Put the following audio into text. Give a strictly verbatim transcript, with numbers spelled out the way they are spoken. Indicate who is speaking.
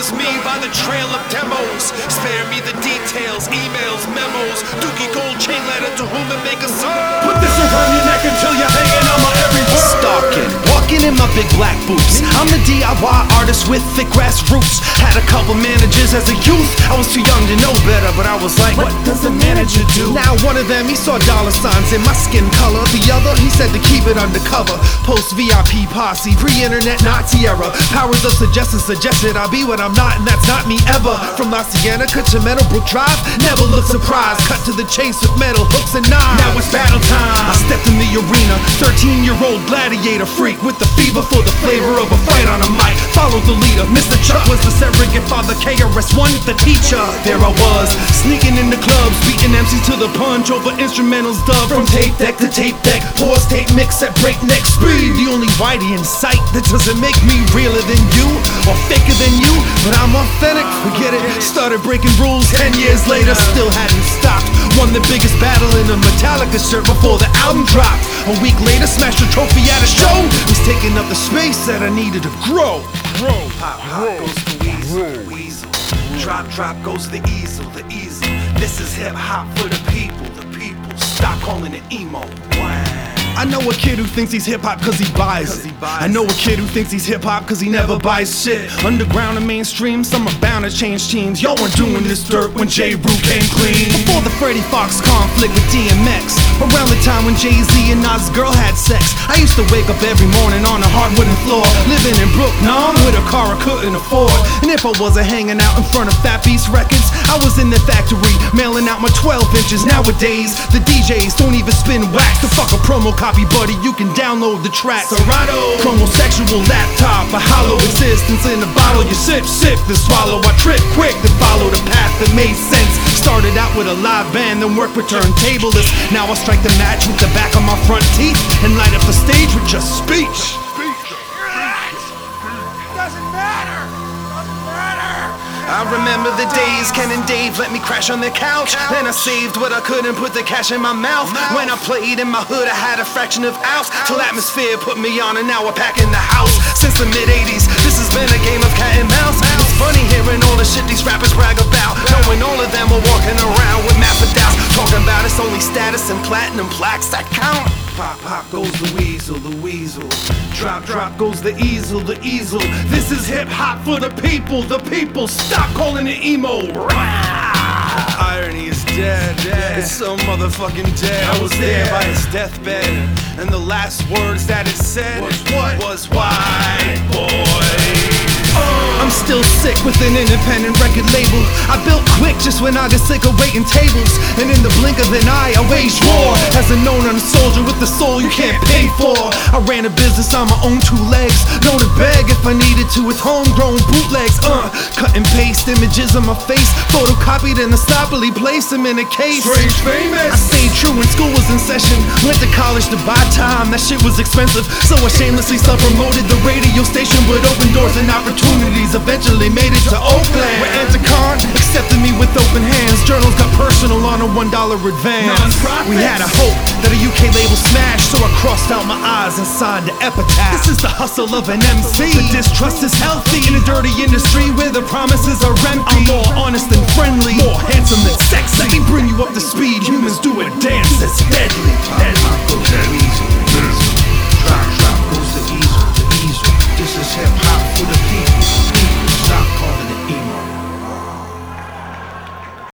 Speaker 1: was me by the trail of demos. Spare me the details, emails, memos. Dookie gold chain letter to whom it make a song.
Speaker 2: Put this around your neck until you're hanging on my every word.
Speaker 3: Stalking, walking in my big black boots. I'm the D I Y artist with thick grass roots. Had a couple managers as a youth. I was too young to know better, but I was like,
Speaker 2: what does a manager do?
Speaker 3: Now one of them, he saw dollar signs in my skin color. The other, he said to keep it undercover. Post V I P posse, pre-internet Nazi era. Powers of suggestion suggested I be what I'm not, and that's not me ever. From La Cienega to Meadowbrook Drive, never look surprised. Cut to the chase with metal hooks and knives.
Speaker 2: Now it's battle time.
Speaker 3: I stepped in the arena, thirteen-year-old gladiator freak with the fever for the flavor of a fight on a mic. Followed the leader, Mister Chuck was the surrogate father, K R S One the teacher. There I was, sneaking in the clubs, beating M Cs to the punch over instrumentals dubbed from tape deck to tape deck. Pause tape mix at breakneck speed. The only whitey in sight that doesn't make me realer than you or faker than you, but I'm authentic. Forget it. Started breaking rules ten years later, still hadn't stopped. Won the biggest battle in a Metallica shirt before the album dropped. A week later, smashed a trophy at a show. Was taking up the space that I needed to grow.
Speaker 1: Grow. Pop, pop goes the weasel, weasel. Drop, drop goes the easel, the easel. This is hip hop for the people, the people. Stop calling it emo. Wow.
Speaker 3: I know a kid who thinks he's hip-hop cause he buys it. I know a kid who thinks he's hip-hop cause he never buys shit. Underground and mainstream, some are bound to change teams. Y'all weren't doing this dirt when J. Rue came clean. Before the Freddie Fox conflict with D M X, around the time when Jay-Z and Nas' girl had sex, I used to wake up every morning on a hardwooden floor, living in Brooklyn with a car I couldn't afford. And if I wasn't hanging out in front of Fat Beast Records, I was in the factory mailing out my twelve inches. Nowadays, the D Js don't even spin wax. The fuck a promo copy, buddy, you can download the track.
Speaker 1: Serato,
Speaker 3: chromosexual laptop, a hollow existence in a bottle. You sip, sip, then swallow. I trip quick, then follow the path that made sense. Started out with a live band, then work with turntablists. Now I strike the match with the back of my front teeth and light up the stage with just speech.
Speaker 1: doesn't matter. Doesn't matter.
Speaker 3: I remember the days Ken and Dave let me crash on their couch. Then I saved what I could and put the cash in my mouth. When I played in my hood, I had a fraction of ounce. Till Atmosphere put me on and now we're back in the house. Since the mid eighties, this has been a game of cat and mouse. It's funny hearing all the shit these rappers brag about, knowing all of them are walking around with massive doubts, talking about it's only status and platinum plaques that count.
Speaker 1: Pop, pop goes the weasel, the weasel. Drop, drop goes the easel, the easel. This is hip hop for the people, the people. Stop calling it emo. Irony is dead, dead. It's so motherfucking dead. I was there by his deathbed, and the last words that it said was what? Was white boy.
Speaker 3: I'm still sick with an independent record label. I built quick just when I got sick of waiting tables, and in the blink of an eye I waged war. As a known on a soldier with a soul you can't pay for, I ran a business on my own two legs, known to beg if I needed to with homegrown bootlegs. Uh, cut and paste images of my face, photocopied and sloppily place them in a case.
Speaker 1: Strange famous.
Speaker 3: I stayed true when school was in session, went to college to buy time, that shit was expensive, so I shamelessly self-promoted the radio station with open doors and opportunities. Eventually made it to Oakland, where Anticon accepted me with open hands. Journals got personal on a one dollar advance. We had a hope that a U K label smashed, so I crossed out my eyes and signed the epitaph. This is the hustle of an M C. The distrust is healthy in a dirty industry where the promises are empty. I'm more honest than friendly, more handsome than sexy. Bring you up to speed, humans do